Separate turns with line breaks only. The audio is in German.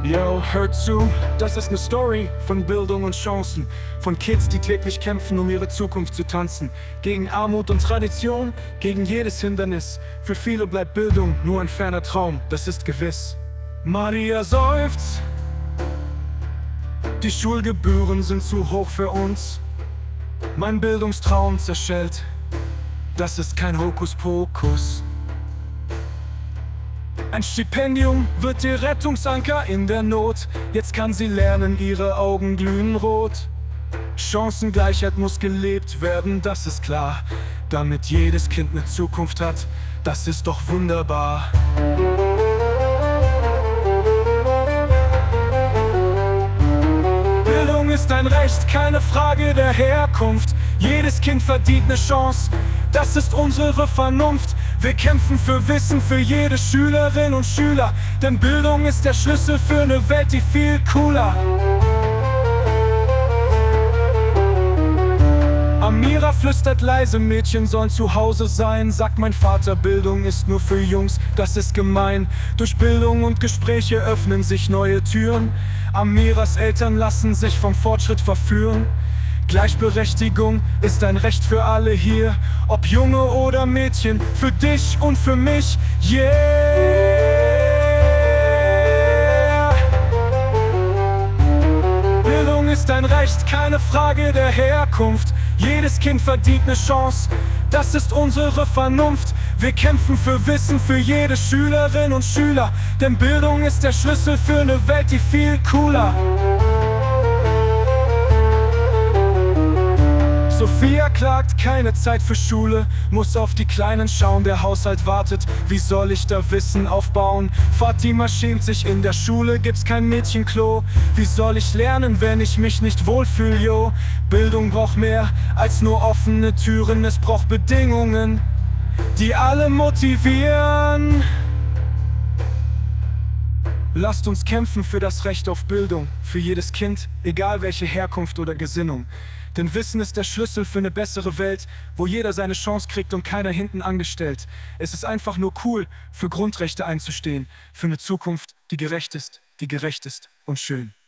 Yo, hört zu, das ist ne Story von Bildung und Chancen. Von Kids, die täglich kämpfen, um ihre Zukunft zu tanzen. Gegen Armut und Tradition, gegen jedes Hindernis. Für viele bleibt Bildung nur ein ferner Traum, das ist gewiss. Maria seufzt, die Schulgebühren sind zu hoch für uns. Mein Bildungstraum zerschellt, das ist kein Hokuspokus. Ein Stipendium wird ihr Rettungsanker in der Not. Jetzt kann sie lernen, ihre Augen glühen rot. Chancengleichheit muss gelebt werden, das ist klar. Damit jedes Kind eine Zukunft hat, das ist doch wunderbar. Bildung ist ein Recht, keine Frage der Herkunft. Jedes Kind verdient eine Chance, das ist unsere Vernunft. Wir kämpfen für Wissen für jede Schülerin und Schüler, denn Bildung ist der Schlüssel für eine Welt, die viel cooler. Amira flüstert leise, Mädchen sollen zu Hause sein. Sagt mein Vater, Bildung ist nur für Jungs, das ist gemein. Durch Bildung und Gespräche öffnen sich neue Türen. Amiras Eltern lassen sich vom Fortschritt verführen. Gleichberechtigung ist ein Recht für alle hier, ob Junge oder Mädchen, für dich und für mich, yeah! Bildung ist ein Recht, keine Frage der Herkunft. Jedes Kind verdient eine Chance, das ist unsere Vernunft. Wir kämpfen für Wissen für jede Schülerin und Schüler, denn Bildung ist der Schlüssel für eine Welt, die viel cooler. Sophia klagt, keine Zeit für Schule, muss auf die Kleinen schauen, der Haushalt wartet, wie soll ich da Wissen aufbauen? Fatima schämt sich, in der Schule gibt's kein Mädchenklo. Wie soll ich lernen, wenn ich mich nicht wohlfühl, yo? Bildung braucht mehr als nur offene Türen, es braucht Bedingungen, die alle motivieren. Lasst uns kämpfen für das Recht auf Bildung, für jedes Kind, egal welche Herkunft oder Gesinnung. Denn Wissen ist der Schlüssel für eine bessere Welt, wo jeder seine Chance kriegt und keiner hinten angestellt. Es ist einfach nur cool, für Grundrechte einzustehen, für eine Zukunft, die gerecht ist und schön.